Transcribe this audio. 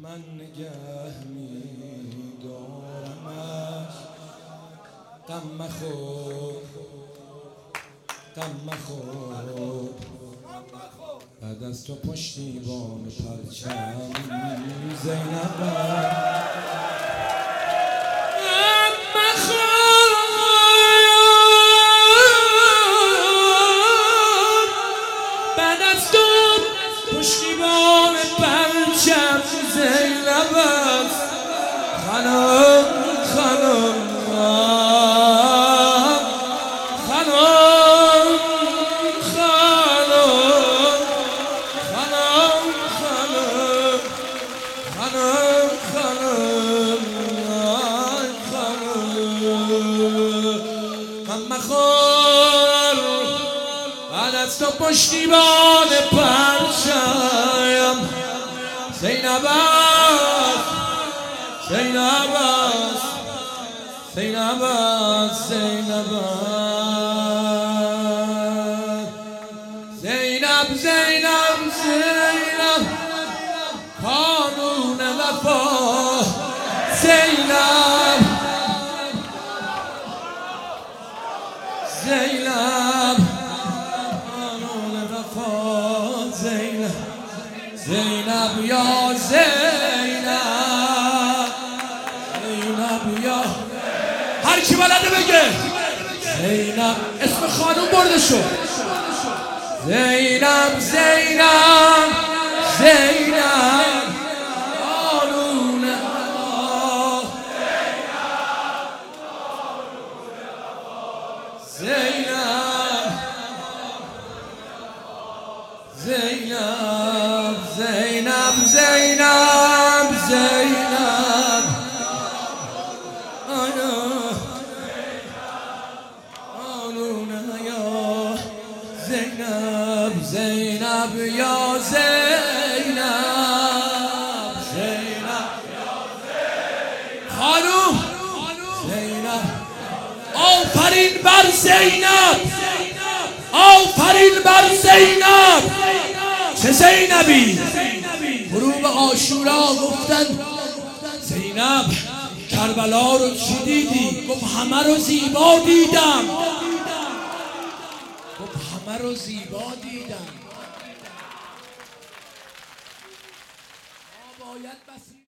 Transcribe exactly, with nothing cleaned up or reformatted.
من نگه می‌دارمش. غم مخور غم مخور بعد از تو پشتیبان پرچم زینب پشتیبان پرچم زینب است. خانم خانم خانم خانم خانم خانم خانم خانم خانم غم مخور بعد از تو پشتیبان پرچم زینب است. زینب است زینب است زینب است زینب زینب زینب قانون وفا زینب زینب قانون وفا زینب زینب یا زینب زینب یا هر کی بلده بگه زینب اسم خانوم برده شد. زینب زینب زینب قانون وفا زینب زینب زینب زینب زینب قانون یا زینب زینب یا زینب زینب خانوم زینب آفرین بر زینب آفرین بر زینب. چه زینبی؟ غروب عاشورا گفتن زینب کربلا رو چی دیدی؟ گفت همه رو زیبا دیدم. گفت همه رو زیبا دیدم. باید بس